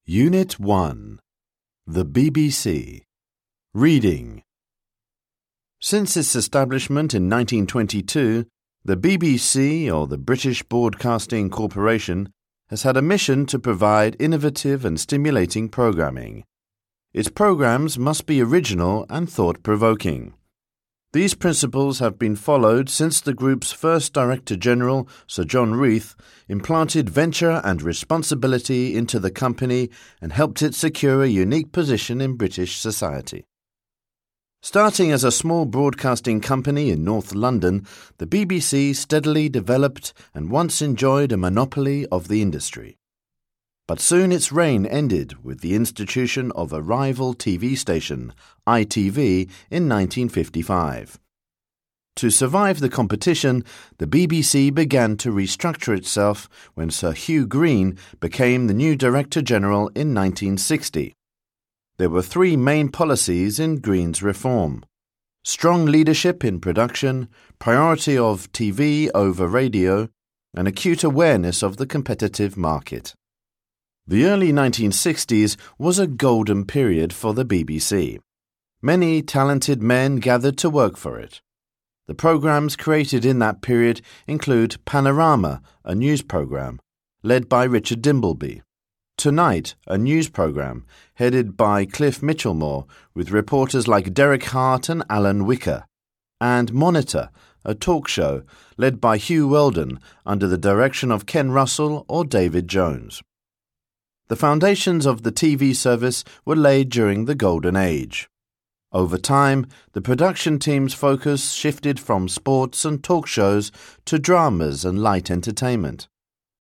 Unit 1. The BBC. Reading. Since its establishment in 1922, the BBC, or the British Broadcasting Corporation, has had a mission to provide innovative and stimulating programming. Its programs must be original and thought-provoking. These principles have been followed since the group's first Director General, Sir John Reith, implanted venture and responsibility into the company and helped it secure a unique position in British society. Starting as a small broadcasting company in North London, the BBC steadily developed and once enjoyed a monopoly of the industry. But soon its reign ended with the institution of a rival TV station, ITV, in 1955. To survive the competition, the BBC began to restructure itself when Sir Hugh Green became the new Director General in 1960. There were three main policies in Green's reform: strong leadership in production, priority of TV over radio, and acute awareness of the competitive market. The early 1960s was a golden period for the BBC. Many talented men gathered to work for it. The programmes created in that period include Panorama, a news programme, led by Richard Dimbleby; Tonight, a news programme, headed by Cliff Michelmore, with reporters like Derek Hart and Alan Wicker; and Monitor, a talk show, led by Hugh Weldon, under the direction of Ken Russell or David Jones. The foundations of the TV service were laid during the Golden Age. Over time, the production team's focus shifted from sports and talk shows to dramas and light entertainment.